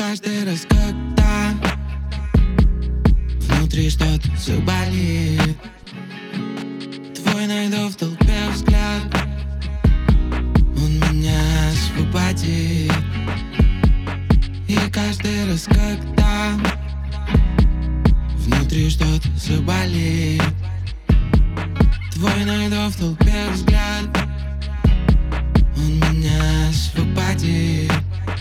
каждый раз, когда внутри что-то заболит, твой найду в толпе взгляд, он меня освободит. И каждый раз, когда внутри что-то заболит, твой найду в толпе взгляд, он меня освободит.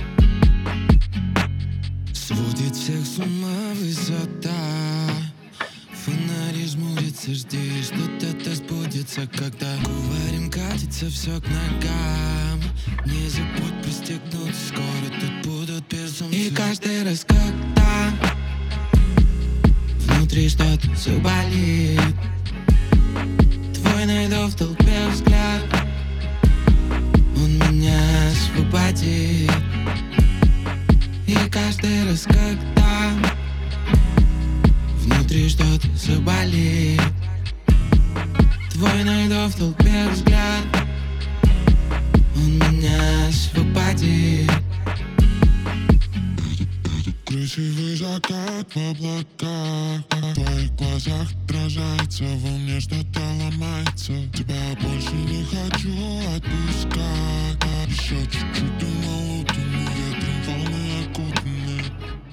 Сводит всех с ума высота, фонари жмурится, жди, что-то сбудется. Когда говорим, катится все к ногам, не забудь пристегнуться, скоро тут будут безумцы. И каждый раз, когда внутри что-то заболит, твой найду в толпе взгляд, он меня освободит. И каждый раз, когда внутри что-то заболит, твой найду в толпе взгляд, он меня освободит. Красивый закат в облаках, в твоих глазах отражается, во мне что-то ломается. Тебя больше не хочу отпускать. Еще чуть-чуть и молотыми ветром волны окутаны.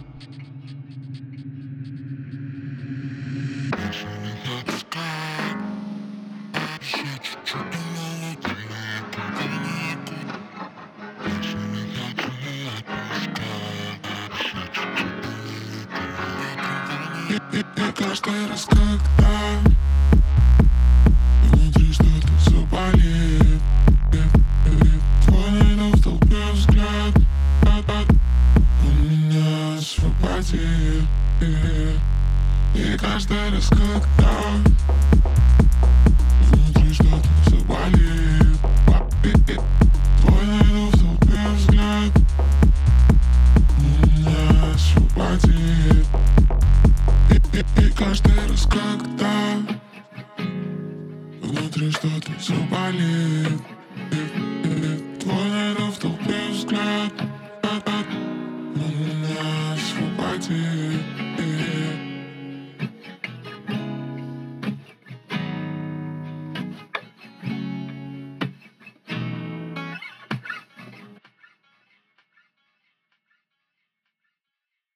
Больше не отпускать. Еще чуть-чуть и молотыми ветром волны окутаны. Больше не хочу отпускать. И каждый раз, когда внутри что-то заболит, твой найду в толпе взгляд, он меня освободит. И каждый раз, когда внутри что-то заболит, твой найду в толпе взгляд, он меня освободит. И каждый раз, когда внутри что-то заболит,